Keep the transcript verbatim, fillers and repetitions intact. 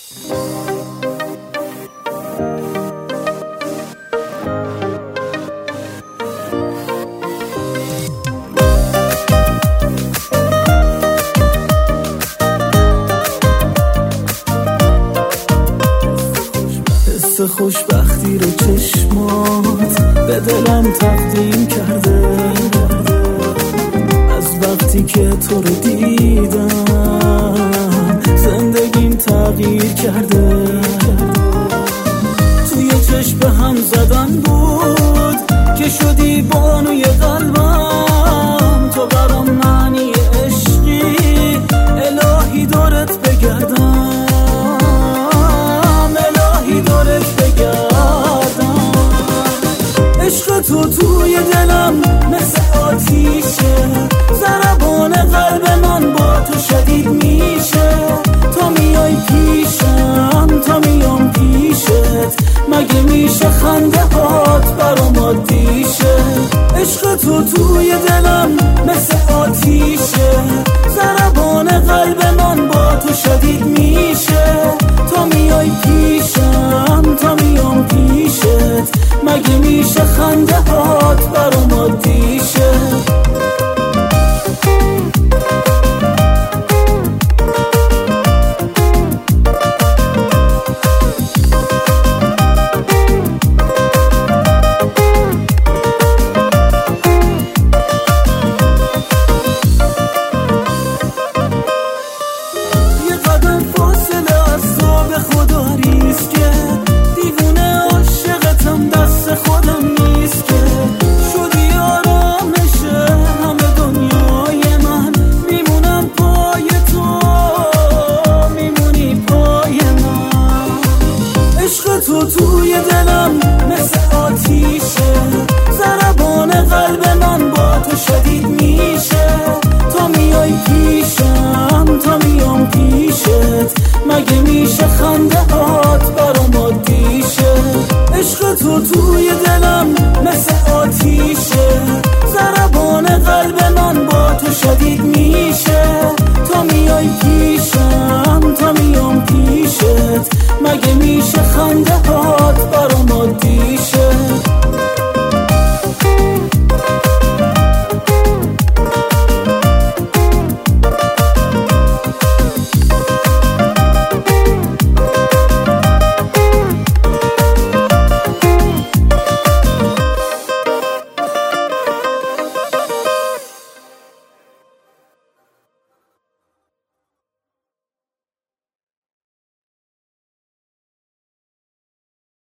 حس خوشبختی رو چشمات به دلم تقدیم کرده، از وقتی که تو رو دیدم زندگیم تغییر کرده. توی چشم هم زدن بود که شدی بانوی قلبم، تو برام معنی عشقی، الهی دورت بگردم، الهی دورت بگردم. عشق تو توی دلم مثل آتیشه، ضربان قلب من با تو شدید میشه. تا میای پیشم تا میام پیشت، مگه میشه خنده هات برام عادی شه؟ عشق تو توی دلم مثل آتیشه، ضربان قلب من با تو شدید میشه. تا میای پیشم تا میام پیشت، مگه میشه خنده هات برام عادی شه؟ خدا ریسکه